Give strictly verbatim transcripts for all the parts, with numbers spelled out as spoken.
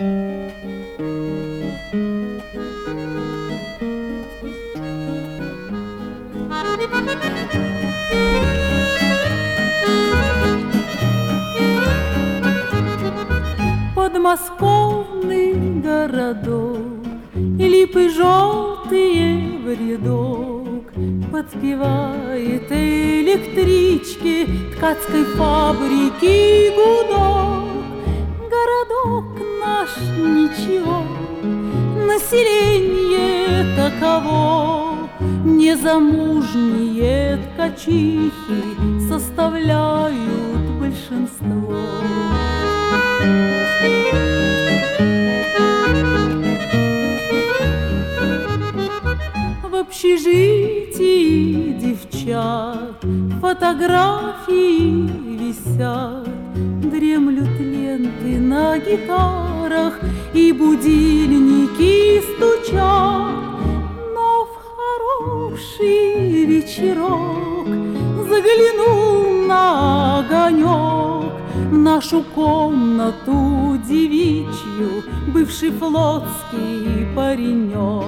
Подмосковный городок, липы желтые в рядок, подпевает электрички ткацкой фабрики гудок. Городок наш ничего, население таково, незамужние ткачихи составляют большинство. В общежитии девчат фотографии висят, дремлют ленты на гитарах и будильники стучат. Но в хороший вечерок заглянул на огонек в нашу комнату девичью бывший флотский паренек.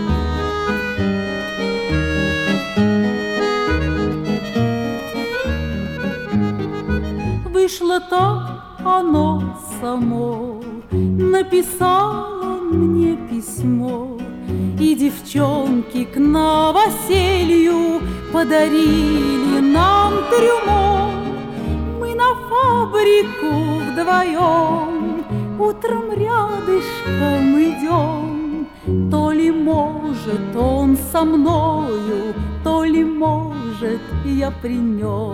Вышло так оно само, написал он мне письмо, и девчонки к новоселью подарили нам трюмо. Мы на фабрику вдвоем утром рядышком идем. То ли может он со мною, то ли может я при нем.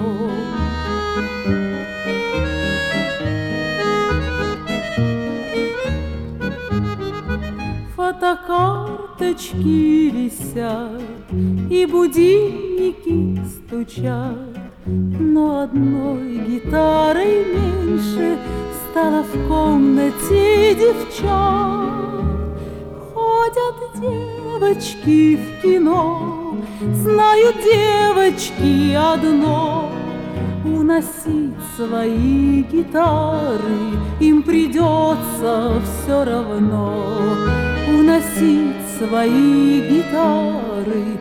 Фотокарточки висят и будильники стучат, но одной гитарой меньше стало в комнате девчат. Ходят девочки в кино, знают девочки одно: уносить свои гитары им придется все равно. Уносить свои гитары